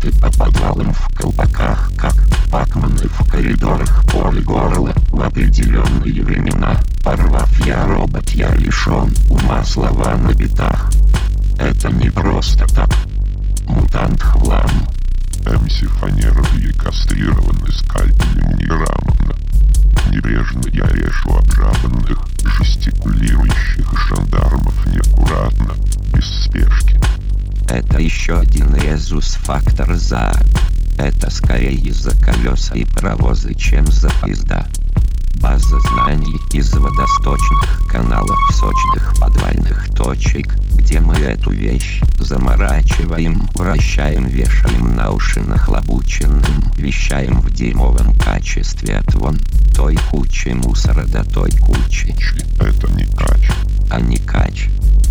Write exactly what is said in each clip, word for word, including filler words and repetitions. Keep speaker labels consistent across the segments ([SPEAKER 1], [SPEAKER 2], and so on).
[SPEAKER 1] Мутанты по подвалам в колпаках, как пакманы в коридорах поле горла. В определенные времена, порвав я робот, я лишен ума, слова на битах. Это не просто так. Мутант хлам.
[SPEAKER 2] эм си фанеровые кастрированы скальпелем неграмотно. Небрежно я режу обжабанных, жестикулирующих жандармов неаккуратно, без спешки.
[SPEAKER 3] Это еще один резус-фактор за. Это скорее за колеса и паровозы, чем за поезда. База знаний из водосточных каналов, сочных подвальных точек, где мы эту вещь заморачиваем, вращаем, вешаем на уши нахлобученным, вещаем в дерьмовом качестве от вон той кучи мусора до той кучи.
[SPEAKER 2] Это не кач.
[SPEAKER 3] А не кач.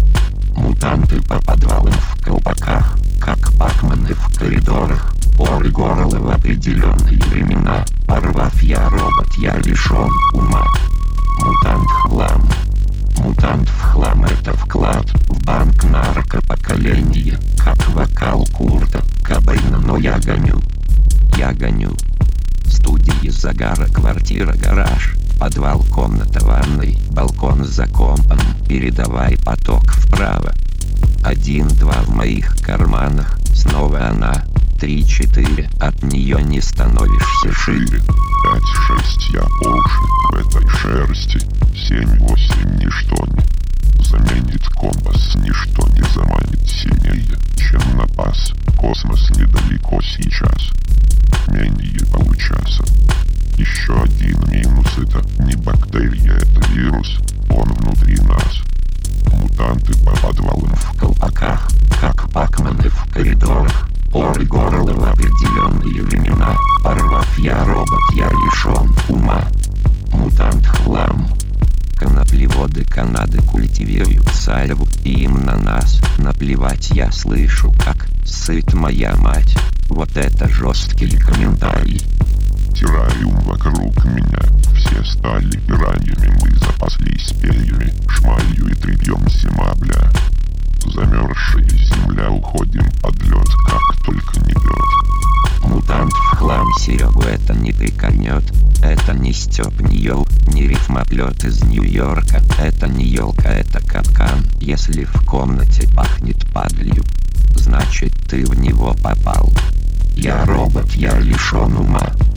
[SPEAKER 1] Мутанты по подвалам в колпаках, как пакманы в коридорах, поры горла в определенные времена. Порвав я робот, я лишен ума. Мутант хлам. Мутант в хлам — это вклад в банк наркопоколения, как вокал Курта Кобейна, но я гоню.
[SPEAKER 3] Я гоню. Студии загара, квартира, гараж, подвал, комната, ванной, балкон за компом, передавай поток вправо. Один-два в моих карманах, снова она. Три-четыре, от нее не становишься шире.
[SPEAKER 2] Пять-шесть я по уши в этой шерсти. Семь-восемь ничто не заменит компас, ничто не заманит сильнее, чем напас. Космос недалеко сейчас, менее получаса. Еще один минус — это не бактерия, это вирус, он внутри нас. Мутанты по подвалам
[SPEAKER 1] в колпаках, как пакманы в коридорах, поры горла в определенные времена. Порвав я робот, я лишен ума. Мутант хлам.
[SPEAKER 3] Коноплеводы Канады культивируют сальву, и им на нас наплевать. Я слышу, как сыт моя мать. Вот это жесткий комментарий.
[SPEAKER 2] Террариум вокруг меня, все стали пираньями, мы запаслись перьями, шмалью и тряпьем зима, бля. Замерзшая земля, уходим под лед, как только не бьет.
[SPEAKER 1] Мутант в хлам.
[SPEAKER 3] Серегу это не прикольнет. Это не Степ, не Йоу, не рифмоплет из Нью-Йорка. Это не елка, это капкан. Если в комнате пахнет падлью, значит ты в него попал.
[SPEAKER 1] Я робот, я лишен ума.